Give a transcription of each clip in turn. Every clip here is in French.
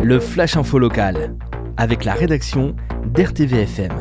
le Flash Info local, avec la rédaction d'RTVFM.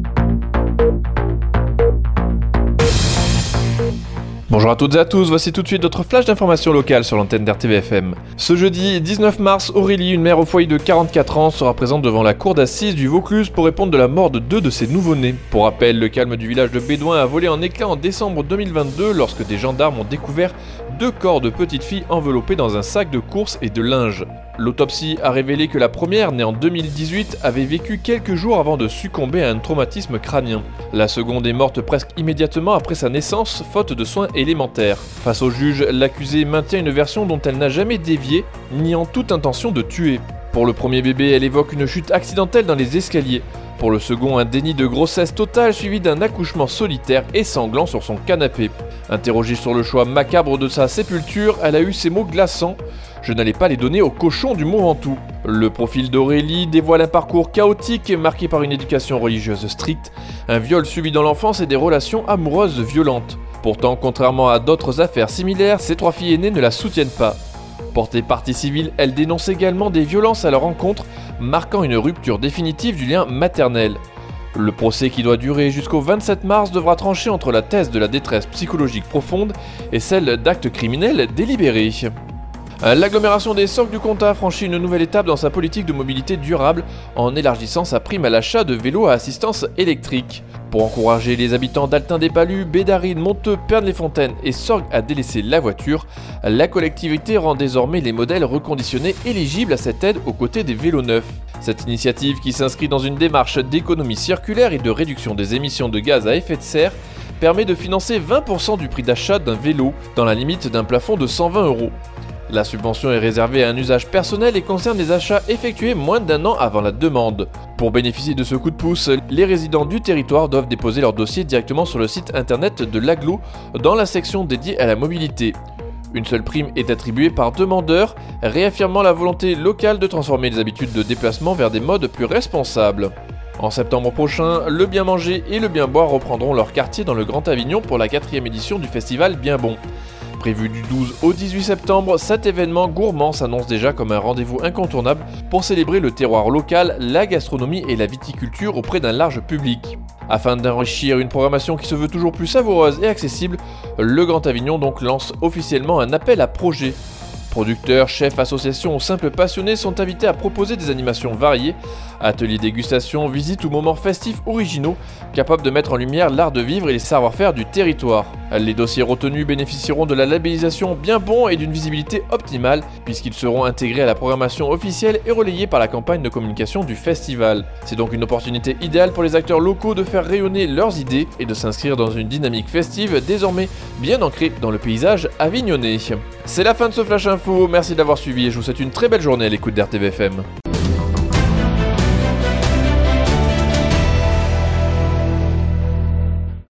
Bonjour à toutes et à tous, voici tout de suite notre flash d'information locale sur l'antenne d'RTVFM. Ce jeudi 19 mars, Aurélie, une mère au foyer de 44 ans, sera présente devant la cour d'assises du Vaucluse pour répondre de la mort de 2 de ses nouveau-nés. Pour rappel, le calme du village de Bédouin a volé en éclats en décembre 2022 lorsque des gendarmes ont découvert 2 corps de petites filles enveloppés dans un sac de courses et de linge. L'autopsie a révélé que la première, née en 2018, avait vécu quelques jours avant de succomber à un traumatisme crânien. La seconde est morte presque immédiatement après sa naissance, faute de soins élémentaires. Face au juge, l'accusée maintient une version dont elle n'a jamais dévié, niant toute intention de tuer. Pour le premier bébé, elle évoque une chute accidentelle dans les escaliers. Pour le second, un déni de grossesse totale suivi d'un accouchement solitaire et sanglant sur son canapé. Interrogée sur le choix macabre de sa sépulture, elle a eu ces mots glaçants: « Je n'allais pas les donner aux cochons du Mont Ventoux ». Le profil d'Aurélie dévoile un parcours chaotique marqué par une éducation religieuse stricte, un viol subi dans l'enfance et des relations amoureuses violentes. Pourtant, contrairement à d'autres affaires similaires, ses 3 filles aînées ne la soutiennent pas. Portée partie civile, elle dénonce également des violences à leur encontre, marquant une rupture définitive du lien maternel. Le procès, qui doit durer jusqu'au 27 mars, devra trancher entre la thèse de la détresse psychologique profonde et celle d'actes criminels délibérés. L'agglomération des Socs du Comtat franchit une nouvelle étape dans sa politique de mobilité durable en élargissant sa prime à l'achat de vélos à assistance électrique. Pour encourager les habitants d'Altin-des-Palus, Bédaride, Monteux, Pernes-les-Fontaines et Sorgues à délaisser la voiture, la collectivité rend désormais les modèles reconditionnés éligibles à cette aide aux côtés des vélos neufs. Cette initiative, qui s'inscrit dans une démarche d'économie circulaire et de réduction des émissions de gaz à effet de serre, permet de financer 20% du prix d'achat d'un vélo, dans la limite d'un plafond de 120 €. La subvention est réservée à un usage personnel et concerne les achats effectués moins d'1 an avant la demande. Pour bénéficier de ce coup de pouce, les résidents du territoire doivent déposer leur dossier directement sur le site internet de l'agglo dans la section dédiée à la mobilité. Une seule prime est attribuée par demandeur, réaffirmant la volonté locale de transformer les habitudes de déplacement vers des modes plus responsables. En septembre prochain, le Bien Manger et le Bien Boire reprendront leur quartier dans le Grand Avignon pour la 4e édition du festival Bien Bon. Prévu du 12 au 18 septembre, cet événement gourmand s'annonce déjà comme un rendez-vous incontournable pour célébrer le terroir local, la gastronomie et la viticulture auprès d'un large public. Afin d'enrichir une programmation qui se veut toujours plus savoureuse et accessible, le Grand Avignon donc lance officiellement un appel à projets. Producteurs, chefs, associations ou simples passionnés sont invités à proposer des animations variées, ateliers dégustation, visites ou moments festifs originaux, capables de mettre en lumière l'art de vivre et les savoir-faire du territoire. Les dossiers retenus bénéficieront de la labellisation Bien Bon et d'une visibilité optimale, puisqu'ils seront intégrés à la programmation officielle et relayés par la campagne de communication du festival. C'est donc une opportunité idéale pour les acteurs locaux de faire rayonner leurs idées et de s'inscrire dans une dynamique festive désormais bien ancrée dans le paysage avignonnais. C'est la fin de ce Flash Info, merci d'avoir suivi et je vous souhaite une très belle journée à l'écoute d'RTVFM.